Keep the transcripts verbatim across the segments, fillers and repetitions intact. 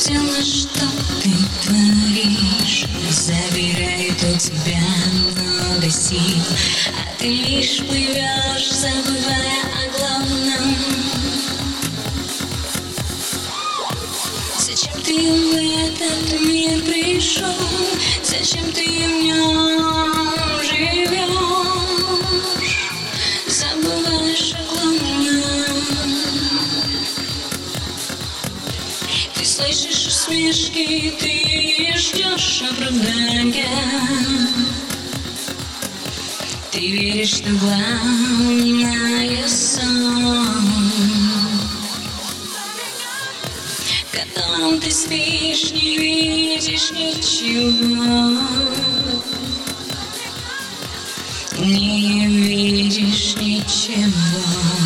Дело, что ты творишь, забирает у тебя много сил, а ты лишь плывешь, забывая о главном. Зачем ты в этот мир пришел? Зачем ты в нем живешь? Забываешь о главном. Ты слышишь усмешки, ты ждешь оправдания. Ты веришь, что главное сон, в котором ты спишь, не видишь ничего, не видишь ничего.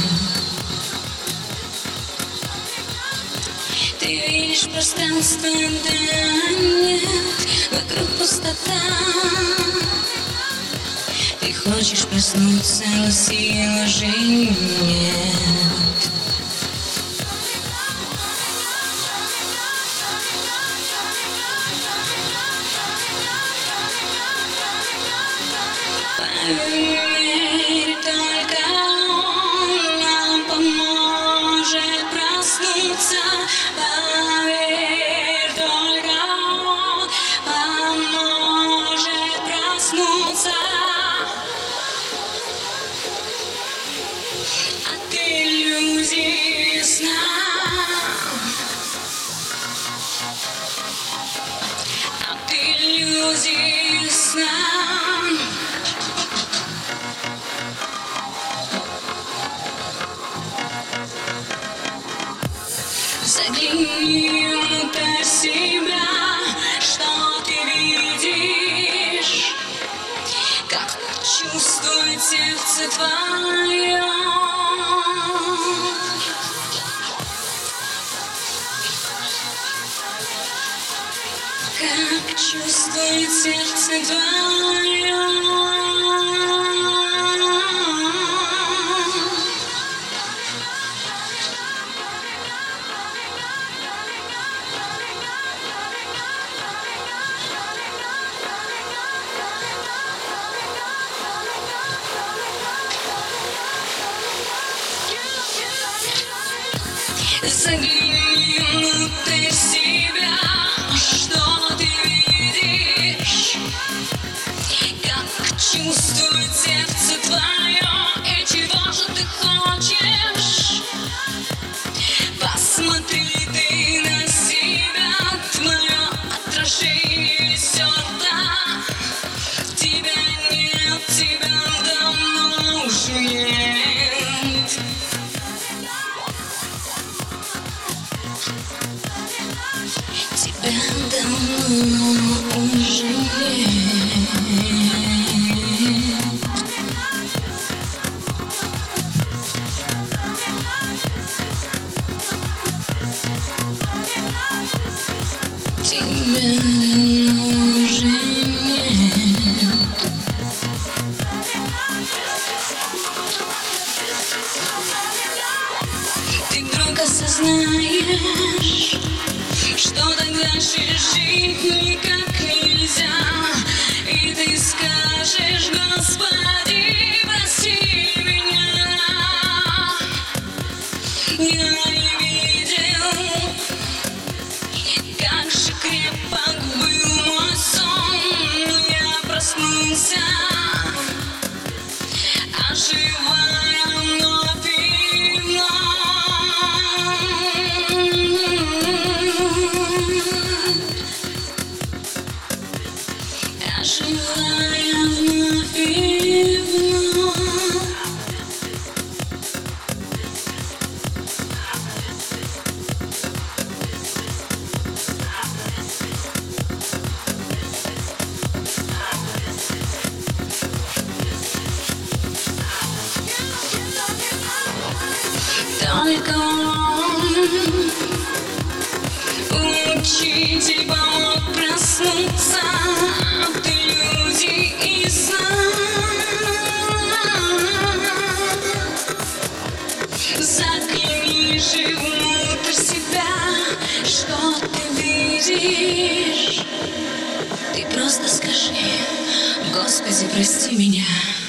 Ты видишь пространство, да нет, вокруг пустота. Ты хочешь проснуться, но сил уже нет. Поверь, только он нам поможет проснуться. Поверь, только он поможет проснуться. От иллюзий сна, от иллюзий сна. Загляни внутрь себя, что ты видишь, как чувствует сердце твое, как чувствует сердце твое. Загляни внутрь себя, что ты видишь, как чувствует сердце твое, и чего же ты хочешь. Посмотри ты на себя, твое отражение стерто. Тебя нет, тебя давно уже нет. Тебя давно уже нет. Тебя давно уже нет. Ты вдруг осознаешь, что так дальше жить никак нельзя, и ты скажешь: Господи, прости меня. Я не видел, как же крепок был мой сон, но я проснулся, оживая вновь и вновь. Оживая вновь и вновь. Только он, учитель, помог проснуться от иллюзий и сна. Загляни же внутрь себя, что ты видишь. простишь. Ты просто скажи: Господи, прости меня.